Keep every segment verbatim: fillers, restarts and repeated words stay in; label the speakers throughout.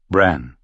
Speaker 1: Bran.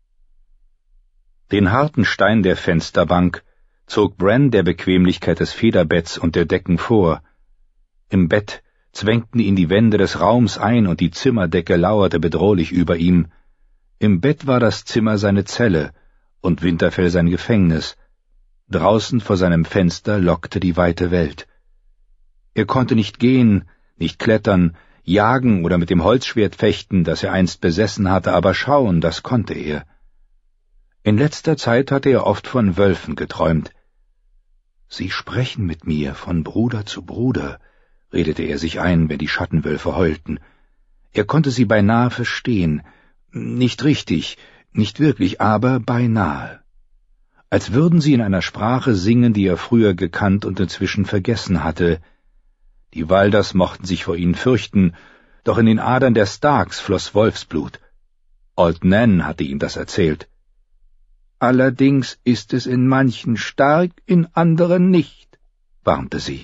Speaker 1: Den harten Stein der Fensterbank zog Bran der Bequemlichkeit des Federbetts und der Decken vor. Im Bett zwängten ihn die Wände des Raums ein und die Zimmerdecke lauerte bedrohlich über ihm. Im Bett war das Zimmer seine Zelle und Winterfell sein Gefängnis. Draußen vor seinem Fenster lockte die weite Welt. Er konnte nicht gehen, nicht klettern, jagen oder mit dem Holzschwert fechten, das er einst besessen hatte, aber schauen, das konnte er. In letzter Zeit hatte er oft von Wölfen geträumt. »Sie sprechen mit mir von Bruder zu Bruder«, redete er sich ein, wenn die Schattenwölfe heulten. Er konnte sie beinahe verstehen, nicht richtig, nicht wirklich, aber beinahe. Als würden sie in einer Sprache singen, die er früher gekannt und inzwischen vergessen hatte. Die Walders mochten sich vor ihnen fürchten, doch in den Adern der Starks floss Wolfsblut. Old Nan hatte ihm das erzählt. »Allerdings ist es in manchen stark, in anderen nicht«, warnte sie.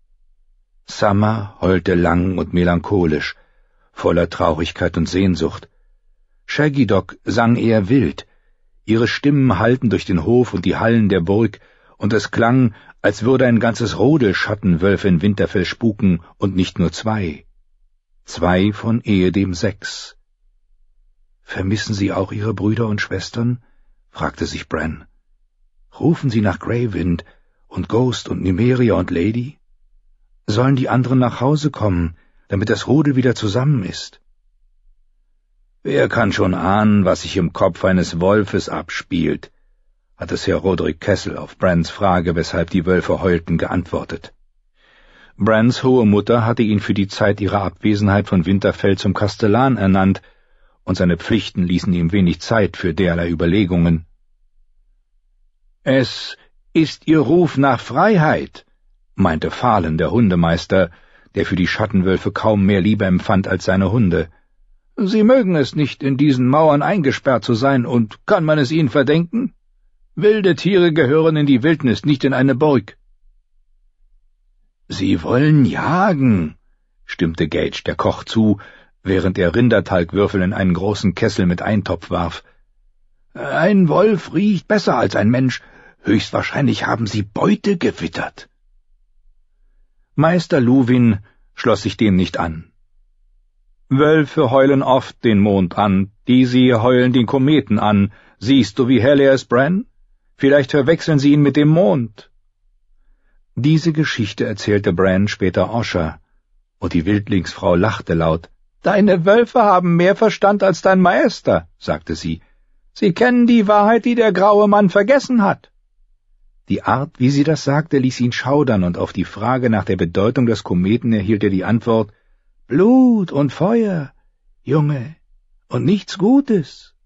Speaker 1: Summer heulte lang und melancholisch, voller Traurigkeit und Sehnsucht. Shaggy Dog sang eher wild. Ihre Stimmen hallten durch den Hof und die Hallen der Burg, und es klang, als würde ein ganzes Rudel Schattenwölfe in Winterfell spuken, und nicht nur zwei. Zwei von ehedem sechs. »Vermissen Sie auch Ihre Brüder und Schwestern?« fragte sich Bran. »Rufen Sie nach Greywind und Ghost und Nymeria und Lady? Sollen die anderen nach Hause kommen, damit das Rudel wieder zusammen ist?« »Wer kann schon ahnen, was sich im Kopf eines Wolfes abspielt?« hatte Sir Rodrik Kessel auf Brans Frage, weshalb die Wölfe heulten, geantwortet. Brans hohe Mutter hatte ihn für die Zeit ihrer Abwesenheit von Winterfell zum Kastellan ernannt, und seine Pflichten ließen ihm wenig Zeit für derlei Überlegungen. »Es ist Ihr Ruf nach Freiheit«, meinte Fahlen, der Hundemeister, der für die Schattenwölfe kaum mehr Liebe empfand als seine Hunde. »Sie mögen es nicht, in diesen Mauern eingesperrt zu sein, und kann man es ihnen verdenken? Wilde Tiere gehören in die Wildnis, nicht in eine Burg.« »Sie wollen jagen«, stimmte Gage, der Koch, zu, während er Rindertalgwürfel in einen großen Kessel mit Eintopf warf. »Ein Wolf riecht besser als ein Mensch. Höchstwahrscheinlich haben sie Beute gewittert.« Meister Luwin schloss sich dem nicht an. »Wölfe heulen oft den Mond an, diese heulen den Kometen an. Siehst du, wie hell er ist, Bran? Vielleicht verwechseln sie ihn mit dem Mond.« Diese Geschichte erzählte Bran später Osha, und die Wildlingsfrau lachte laut. »Deine Wölfe haben mehr Verstand als dein Meister«, sagte sie. »Sie kennen die Wahrheit, die der graue Mann vergessen hat.« Die Art, wie sie das sagte, ließ ihn schaudern, und auf die Frage nach der Bedeutung des Kometen erhielt er die Antwort: »Blut und Feuer, Junge, und nichts Gutes.«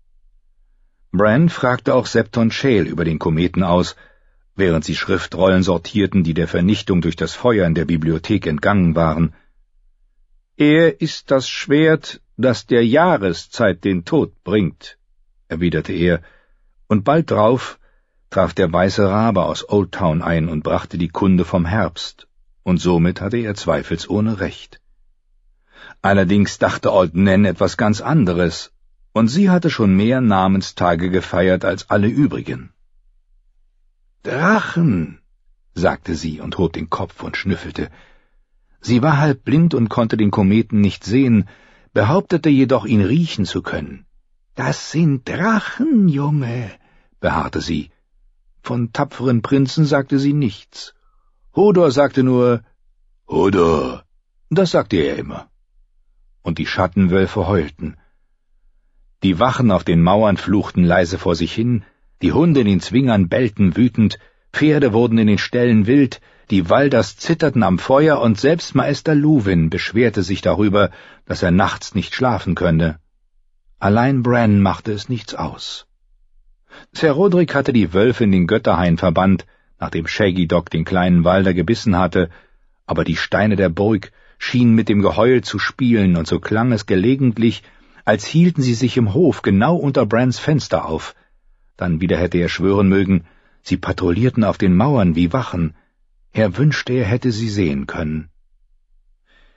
Speaker 1: Bran fragte auch Septon Shale über den Kometen aus, während sie Schriftrollen sortierten, die der Vernichtung durch das Feuer in der Bibliothek entgangen waren. »Er ist das Schwert, das der Jahreszeit den Tod bringt«, erwiderte er, und bald drauf traf der weiße Rabe aus Old Town ein und brachte die Kunde vom Herbst, und somit hatte er zweifelsohne recht. Allerdings dachte Old Nan etwas ganz anderes, und sie hatte schon mehr Namenstage gefeiert als alle übrigen. »Drachen«, sagte sie und hob den Kopf und schnüffelte. Sie war halb blind und konnte den Kometen nicht sehen, behauptete jedoch, ihn riechen zu können. »Das sind Drachen, Junge«, beharrte sie. Von tapferen Prinzen sagte sie nichts. Hodor sagte nur, »Hodor«, das sagte er immer. Und die Schattenwölfe heulten. Die Wachen auf den Mauern fluchten leise vor sich hin, die Hunde in den Zwingern bellten wütend, Pferde wurden in den Ställen wild, die Walders zitterten am Feuer, und selbst Meister Luwin beschwerte sich darüber, dass er nachts nicht schlafen könne. Allein Bran machte es nichts aus. Sir Rodrik hatte die Wölfe in den Götterhain verbannt, nachdem Shaggy Dog den kleinen Walder gebissen hatte, aber die Steine der Burg schienen mit dem Geheul zu spielen, und so klang es gelegentlich, als hielten sie sich im Hof genau unter Brans Fenster auf. Dann wieder hätte er schwören mögen, sie patrouillierten auf den Mauern wie Wachen. Er wünschte, er hätte sie sehen können.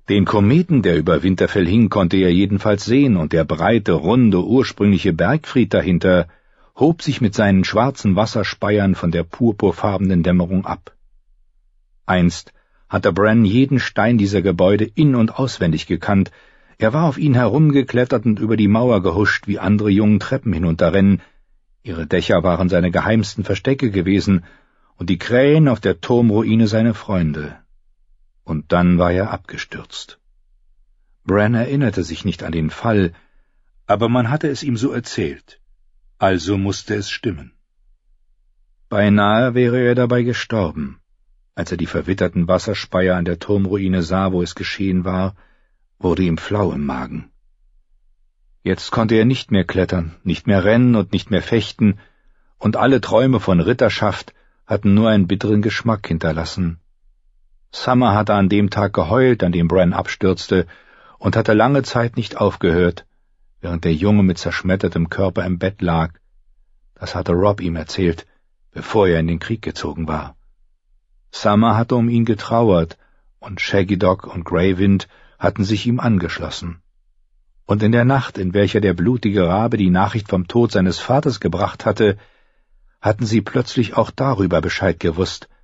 Speaker 1: Den Kometen, der über Winterfell hing, konnte er jedenfalls sehen, und der breite, runde, ursprüngliche Bergfried dahinter hob sich mit seinen schwarzen Wasserspeiern von der purpurfarbenen Dämmerung ab. Einst hatte Bran jeden Stein dieser Gebäude in- und auswendig gekannt. Er war auf ihn herumgeklettert und über die Mauer gehuscht, wie andere Jungen Treppen hinunterrennen. Ihre Dächer waren seine geheimsten Verstecke gewesen, und die Krähen auf der Turmruine seine Freunde. Und dann war er abgestürzt. Bran erinnerte sich nicht an den Fall, aber man hatte es ihm so erzählt, also musste es stimmen. Beinahe wäre er dabei gestorben. Als er die verwitterten Wasserspeier an der Turmruine sah, wo es geschehen war, wurde ihm flau im Magen. Jetzt konnte er nicht mehr klettern, nicht mehr rennen und nicht mehr fechten, und alle Träume von Ritterschaft hatten nur einen bitteren Geschmack hinterlassen. Summer hatte an dem Tag geheult, an dem Bran abstürzte, und hatte lange Zeit nicht aufgehört, während der Junge mit zerschmettertem Körper im Bett lag. Das hatte Robb ihm erzählt, bevor er in den Krieg gezogen war. Summer hatte um ihn getrauert, und Shaggy Dog und Grey Wind hatten sich ihm angeschlossen. Und in der Nacht, in welcher der blutige Rabe die Nachricht vom Tod seines Vaters gebracht hatte, hatten sie plötzlich auch darüber Bescheid gewusst,